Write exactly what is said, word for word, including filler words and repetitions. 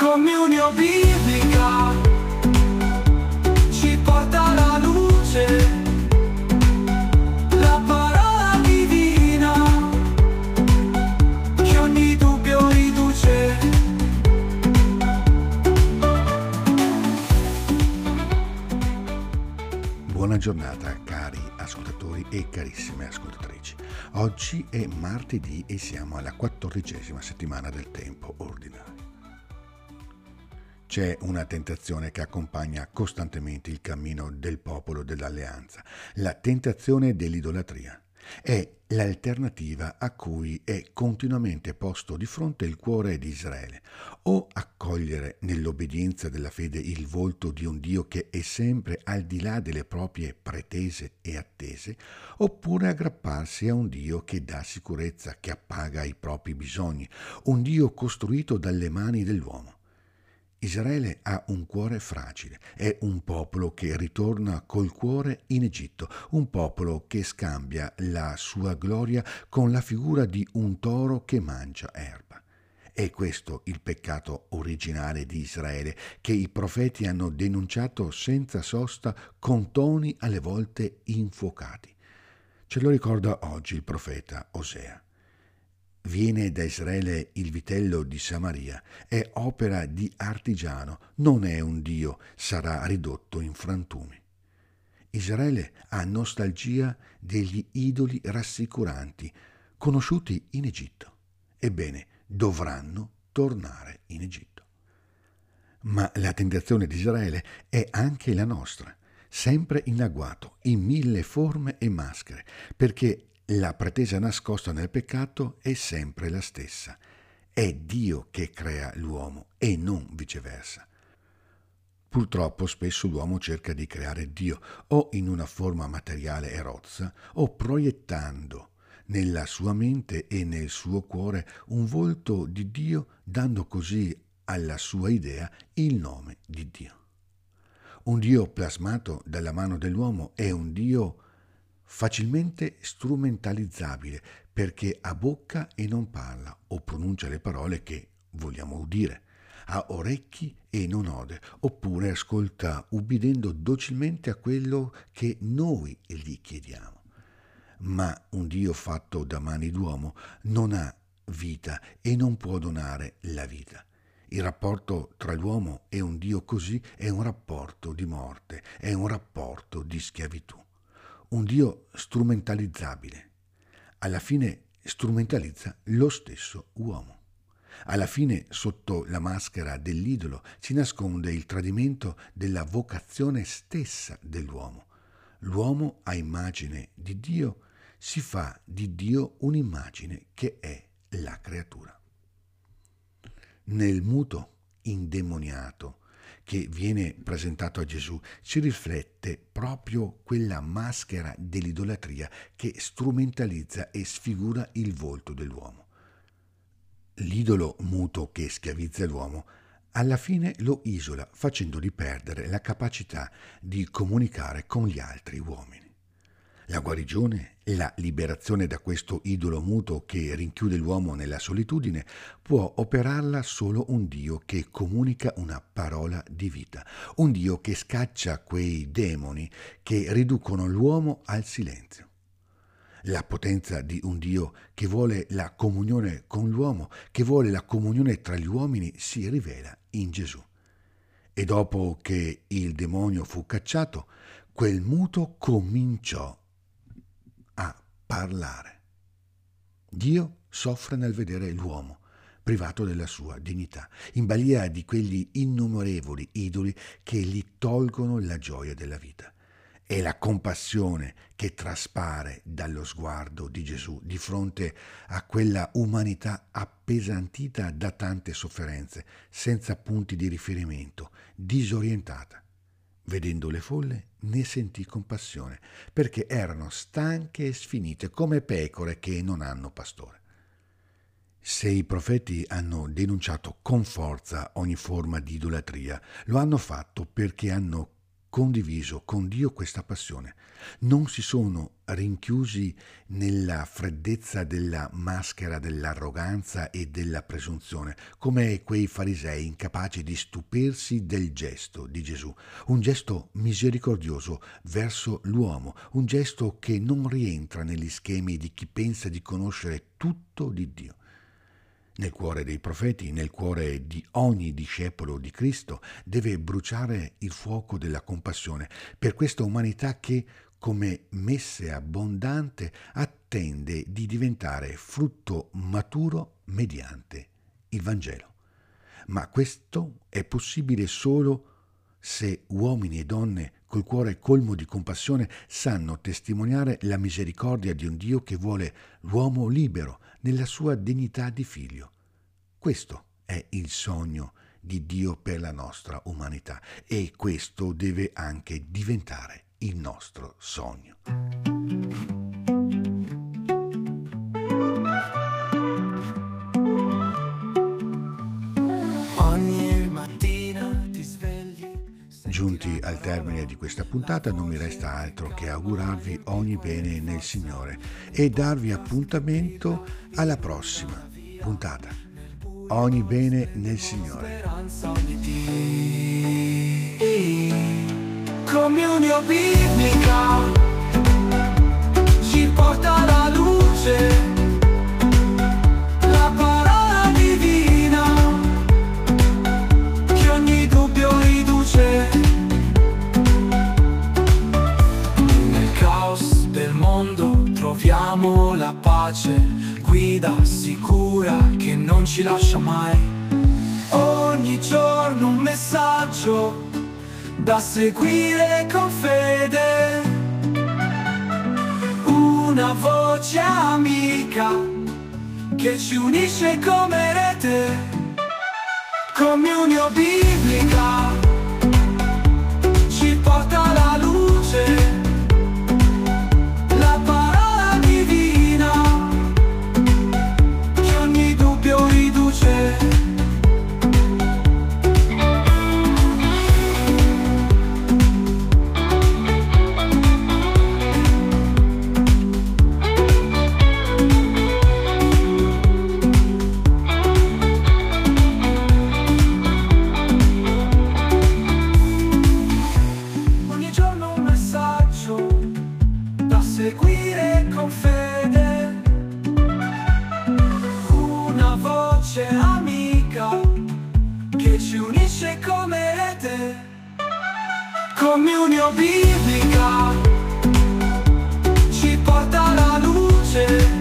Comunione biblica ci porta alla luce, la parola divina che ogni dubbio riduce. Buona giornata cari ascoltatori e carissime ascoltatrici. Oggi è martedì e siamo alla quattordicesima settimana del tempo ordinario. C'è una tentazione che accompagna costantemente il cammino del popolo dell'alleanza, la tentazione dell'idolatria. È l'alternativa a cui è continuamente posto di fronte il cuore di Israele, o accogliere nell'obbedienza della fede il volto di un Dio che è sempre al di là delle proprie pretese e attese, oppure aggrapparsi a un Dio che dà sicurezza, che appaga i propri bisogni, un Dio costruito dalle mani dell'uomo. Israele ha un cuore fragile, è un popolo che ritorna col cuore in Egitto, un popolo che scambia la sua gloria con la figura di un toro che mangia erba. È questo il peccato originale di Israele, che i profeti hanno denunciato senza sosta con toni alle volte infuocati. Ce lo ricorda oggi il profeta Osea. Viene da Israele il vitello di Samaria, è opera di artigiano, non è un Dio, sarà ridotto in frantumi. Israele ha nostalgia degli idoli rassicuranti, conosciuti in Egitto. Ebbene, dovranno tornare in Egitto. Ma la tentazione di Israele è anche la nostra, sempre in agguato, in mille forme e maschere, perché la pretesa nascosta nel peccato è sempre la stessa. È Dio che crea l'uomo e non viceversa. Purtroppo spesso l'uomo cerca di creare Dio o in una forma materiale e rozza o proiettando nella sua mente e nel suo cuore un volto di Dio, dando così alla sua idea il nome di Dio. Un Dio plasmato dalla mano dell'uomo è un Dio facilmente strumentalizzabile perché ha bocca e non parla o pronuncia le parole che vogliamo udire, ha orecchi e non ode, oppure ascolta ubbidendo docilmente a quello che noi gli chiediamo. Ma un Dio fatto da mani d'uomo non ha vita e non può donare la vita. Il rapporto tra l'uomo e un Dio così è un rapporto di morte, è un rapporto di schiavitù. Un Dio strumentalizzabile. Alla fine strumentalizza lo stesso uomo. Alla fine, sotto la maschera dell'idolo, si nasconde il tradimento della vocazione stessa dell'uomo. L'uomo, a immagine di Dio, si fa di Dio un'immagine che è la creatura. Nel muto indemoniato che viene presentato a Gesù si riflette proprio quella maschera dell'idolatria che strumentalizza e sfigura il volto dell'uomo. L'idolo muto che schiavizza l'uomo alla fine lo isola, facendogli perdere la capacità di comunicare con gli altri uomini. La guarigione, la liberazione da questo idolo muto che rinchiude l'uomo nella solitudine, può operarla solo un Dio che comunica una parola di vita, un Dio che scaccia quei demoni che riducono l'uomo al silenzio. La potenza di un Dio che vuole la comunione con l'uomo, che vuole la comunione tra gli uomini, si rivela in Gesù. E dopo che il demonio fu cacciato, quel muto cominciò a parlare. Dio soffre nel vedere l'uomo privato della sua dignità, in balia di quegli innumerevoli idoli che gli tolgono la gioia della vita. È la compassione che traspare dallo sguardo di Gesù di fronte a quella umanità appesantita da tante sofferenze, senza punti di riferimento, disorientata. Vedendo le folle ne sentì compassione, perché erano stanche e sfinite come pecore che non hanno pastore. Se i profeti hanno denunciato con forza ogni forma di idolatria, lo hanno fatto perché hanno condiviso con Dio questa passione. Non si sono rinchiusi nella freddezza della maschera dell'arroganza e della presunzione, come quei farisei incapaci di stupirsi del gesto di Gesù, un gesto misericordioso verso l'uomo, un gesto che non rientra negli schemi di chi pensa di conoscere tutto di Dio. Nel cuore dei profeti, nel cuore di ogni discepolo di Cristo, deve bruciare il fuoco della compassione per questa umanità che, come messe abbondante, attende di diventare frutto maturo mediante il Vangelo. Ma questo è possibile solo se uomini e donne col cuore colmo di compassione sanno testimoniare la misericordia di un Dio che vuole l'uomo libero nella sua dignità di figlio. Questo è il sogno di Dio per la nostra umanità e questo deve anche diventare il nostro sogno. Ogni mattina ti svegli. Giunti al termine di questa puntata non mi resta altro che augurarvi ogni bene nel Signore e darvi appuntamento alla prossima puntata. Ogni bene nel Signore. Speranza ogni dì. Comunione biblica ci porta alla luce, la parola divina che ogni dubbio riduce. Nel caos del mondo troviamo la pace, guida sicura che non ci lascia mai. Ogni giorno un messaggio da seguire con fede, una voce amica che ci unisce come rete. Comunione biblica ci porta alla luce, la parola divina che ogni dubbio riduce. Seguire con fede, una voce amica che ci unisce come rete. Comunione biblica ci porta alla luce,